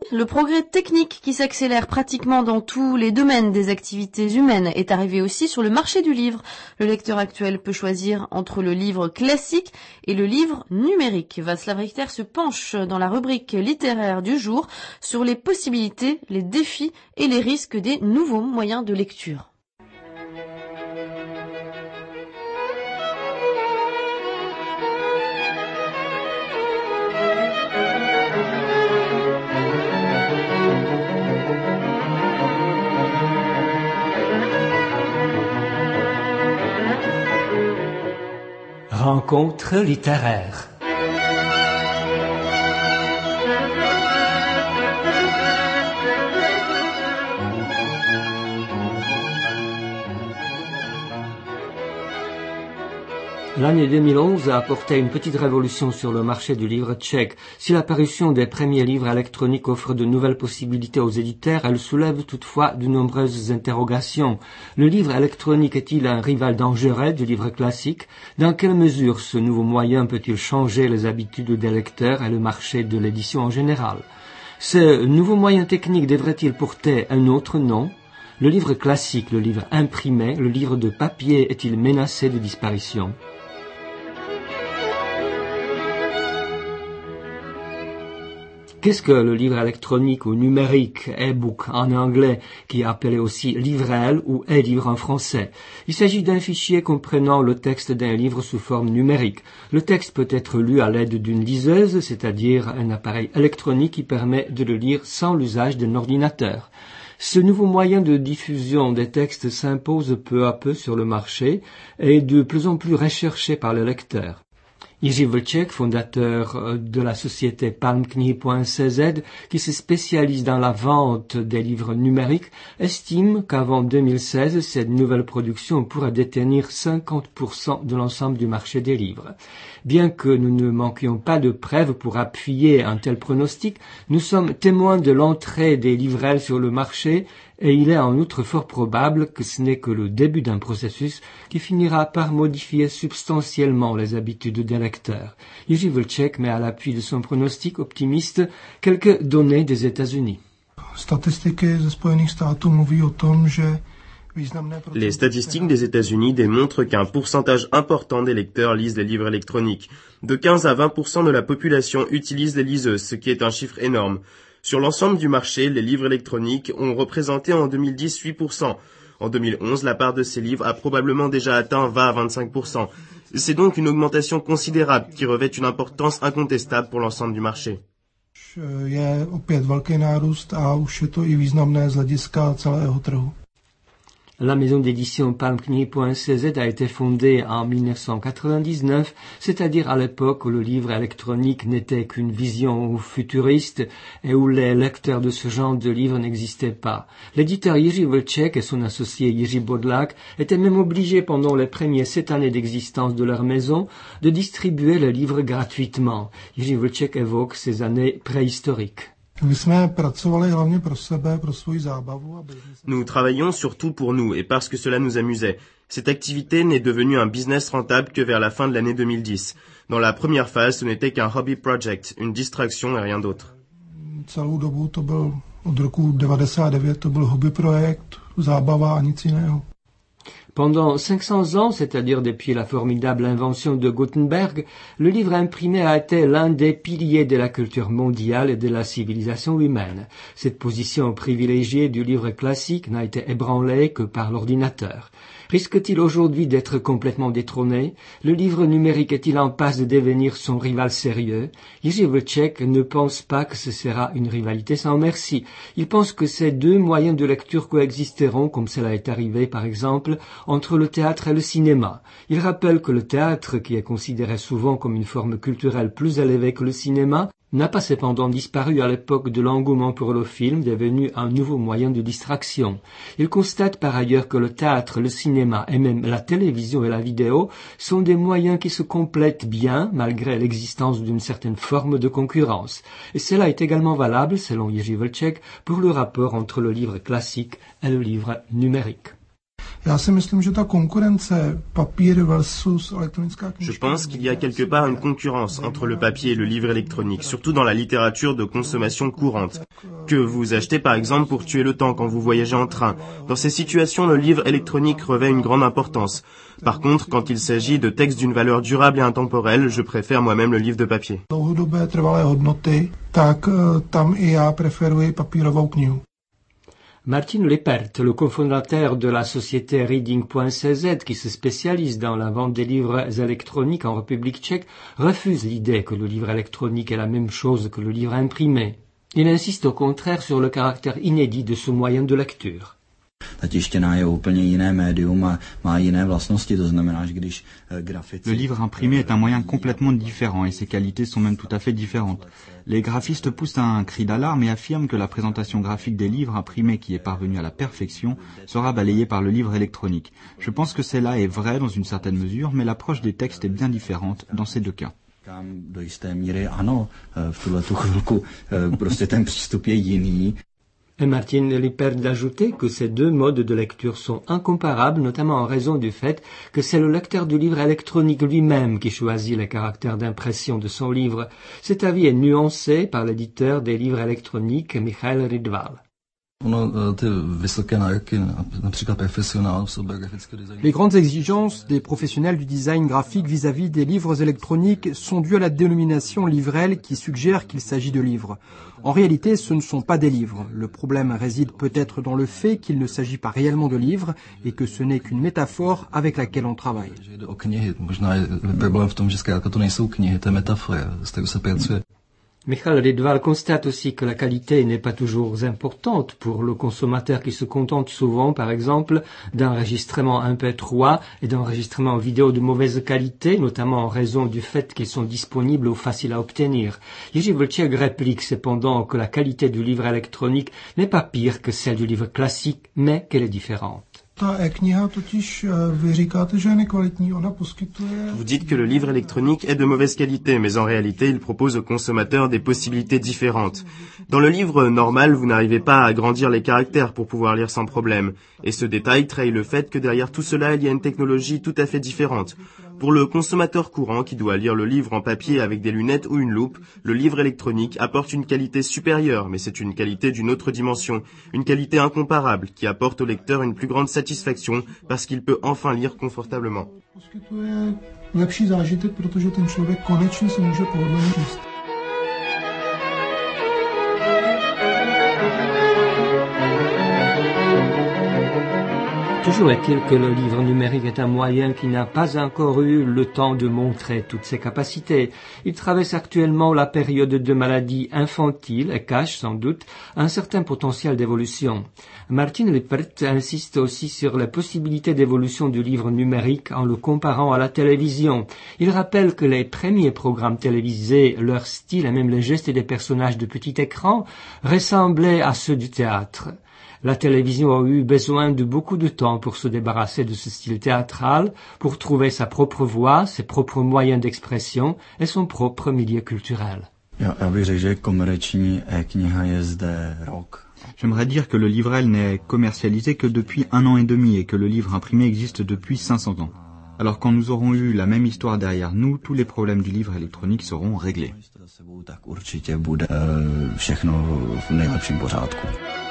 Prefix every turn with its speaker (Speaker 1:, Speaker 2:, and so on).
Speaker 1: le progrès technique qui s'accélère pratiquement dans tous les domaines des activités humaines est arrivé aussi sur le marché du livre. Le lecteur actuel peut choisir entre le livre classique et le livre numérique. Václav Richter se penche dans la rubrique littéraire du jour sur les possibilités, les défis et les risques des nouveaux moyens de lecture.
Speaker 2: Rencontre littéraire. L'année 2011 a apporté une petite révolution sur le marché du livre tchèque. Si l'apparition des premiers livres électroniques offre de nouvelles possibilités aux éditeurs, elle soulève toutefois de nombreuses interrogations. Le livre électronique est-il un rival dangereux du livre classique? Dans quelle mesure ce nouveau moyen peut-il changer les habitudes des lecteurs et le marché de l'édition en général? Ce nouveau moyen technique devrait-il porter un autre nom? Le livre classique, le livre imprimé, le livre de papier est-il menacé de disparition? Qu'est-ce que le livre électronique ou numérique, e-book en anglais, qui est appelé aussi livrel ou e-livre en français? Il s'agit d'un fichier comprenant le texte d'un livre sous forme numérique. Le texte peut être lu à l'aide d'une liseuse, c'est-à-dire un appareil électronique qui permet de le lire sans l'usage d'un ordinateur. Ce nouveau moyen de diffusion des textes s'impose peu à peu sur le marché et est de plus en plus recherché par les lecteurs. Jiří Vlček, fondateur de la société palmknihy.cz, qui se spécialise dans la vente des livres numériques, estime qu'avant 2016, cette nouvelle production pourrait détenir 50% de l'ensemble du marché des livres. Bien que nous ne manquions pas de preuves pour appuyer un tel pronostic, nous sommes témoins de l'entrée des livrets sur le marché et il est en outre fort probable que ce n'est que le début d'un processus qui finira par modifier substantiellement les habitudes des lecteurs. Jiří Vlček met à l'appui de son pronostic optimiste quelques données des États-Unis.
Speaker 3: Les statistiques des États-Unis démontrent qu'un pourcentage important des lecteurs lisent les livres électroniques. De 15 à 20% de la population utilise les liseuses, ce qui est un chiffre énorme. Sur l'ensemble du marché, les livres électroniques ont représenté en 2010 8%. En 2011, la part de ces livres a probablement déjà atteint 20 à 25%. C'est donc une augmentation considérable qui revêt une importance incontestable pour l'ensemble du marché.
Speaker 2: La maison d'édition palmknihy.cz a été fondée en 1999, c'est-à-dire à l'époque où le livre électronique n'était qu'une vision futuriste et où les lecteurs de ce genre de livres n'existaient pas. L'éditeur Jiří Vlček et son associé Jiří Bodlák étaient même obligés pendant les premières 7 années d'existence de leur maison de distribuer le livre gratuitement. Jiří Vlček évoque ces années préhistoriques.
Speaker 3: Nous travaillions surtout pour nous et parce que cela nous amusait. Cette activité n'est devenue un business rentable que vers la fin de l'année 2010. Dans la première phase, ce n'était qu'un hobby project, une distraction et rien d'autre.
Speaker 2: Pendant 500 ans, c'est-à-dire depuis la formidable invention de Gutenberg, le livre imprimé a été l'un des piliers de la culture mondiale et de la civilisation humaine. Cette position privilégiée du livre classique n'a été ébranlée que par l'ordinateur. Risque-t-il aujourd'hui d'être complètement détrôné? Le livre numérique est-il en passe de devenir son rival sérieux? Jiří Vlček ne pense pas que ce sera une rivalité sans merci. Il pense que ces deux moyens de lecture coexisteront, comme cela est arrivé par exemple entre le théâtre et le cinéma. Il rappelle que le théâtre, qui est considéré souvent comme une forme culturelle plus élevée que le cinéma, n'a pas cependant disparu à l'époque de l'engouement pour le film, devenu un nouveau moyen de distraction. Il constate par ailleurs que le théâtre, le cinéma et même la télévision et la vidéo sont des moyens qui se complètent bien malgré l'existence d'une certaine forme de concurrence. Et cela est également valable, selon Jiří Vlček, pour le rapport entre le livre classique et le livre numérique.
Speaker 3: Je pense qu'il y a quelque part une concurrence entre le papier et le livre électronique, surtout dans la littérature de consommation courante, que vous achetez par exemple pour tuer le temps quand vous voyagez en train. Dans ces situations, le livre électronique revêt une grande importance. Par contre, quand il s'agit de textes d'une valeur durable et intemporelle, je préfère moi-même le livre de papier.
Speaker 2: Martin Lippert, le cofondateur de la société Reading.cz qui se spécialise dans la vente des livres électroniques en République tchèque, refuse l'idée que le livre électronique est la même chose que le livre imprimé. Il insiste au contraire sur le caractère inédit de ce moyen de lecture.
Speaker 4: Le livre imprimé est un moyen complètement différent et ses qualités sont même tout à fait différentes. Les graphistes poussent un cri d'alarme et affirment que la présentation graphique des livres imprimés qui est parvenue à la perfection sera balayée par le livre électronique. Je pense que cela est vrai dans une certaine mesure, mais l'approche des textes est bien différente dans ces deux cas.
Speaker 2: Et Martin Lippert d'ajouter que ces deux modes de lecture sont incomparables, notamment en raison du fait que c'est le lecteur du livre électronique lui-même qui choisit les caractères d'impression de son livre. Cet avis est nuancé par l'éditeur des livres électroniques, Michael Ridval.
Speaker 5: Les grandes exigences des professionnels du design graphique vis-à-vis des livres électroniques sont dues à la dénomination livrel qui suggère qu'il s'agit de livres. En réalité, ce ne sont pas des livres. Le problème réside peut-être dans le fait qu'il ne s'agit pas réellement de livres et que ce n'est qu'une métaphore avec laquelle on travaille.
Speaker 2: Michael Ridval constate aussi que la qualité n'est pas toujours importante pour le consommateur qui se contente souvent, par exemple, d'enregistrements MP3 et d'enregistrements vidéo de mauvaise qualité, notamment en raison du fait qu'ils sont disponibles ou faciles à obtenir. Jiří Vlček réplique cependant que la qualité du livre électronique n'est pas pire que celle du livre classique, mais qu'elle est différente.
Speaker 3: Vous dites que le livre électronique est de mauvaise qualité, mais en réalité, il propose aux consommateurs des possibilités différentes. Dans le livre normal, vous n'arrivez pas à agrandir les caractères pour pouvoir lire sans problème. Et ce détail trahit le fait que derrière tout cela, il y a une technologie tout à fait différente. Pour le consommateur courant qui doit lire le livre en papier avec des lunettes ou une loupe, le livre électronique apporte une qualité supérieure, mais c'est une qualité d'une autre dimension, une qualité incomparable qui apporte au lecteur une plus grande satisfaction parce qu'il peut enfin lire confortablement.
Speaker 2: Toujours est-il que le livre numérique est un moyen qui n'a pas encore eu le temps de montrer toutes ses capacités. Il traverse actuellement la période de maladie infantile et cache sans doute un certain potentiel d'évolution. Martin Lippert insiste aussi sur les possibilités d'évolution du livre numérique en le comparant à la télévision. Il rappelle que les premiers programmes télévisés, leur style et même les gestes des personnages de petit écran ressemblaient à ceux du théâtre. La télévision a eu besoin de beaucoup de temps pour se débarrasser de ce style théâtral, pour trouver sa propre voix, ses propres moyens d'expression et son propre milieu culturel.
Speaker 4: J'aimerais dire que le livrel n'est commercialisé que depuis 1 an et demi et que le livre imprimé existe depuis 500 ans. Alors quand nous aurons eu la même histoire derrière nous, tous les problèmes du livre électronique seront réglés.
Speaker 6: Všechno v nejlepším pořádku.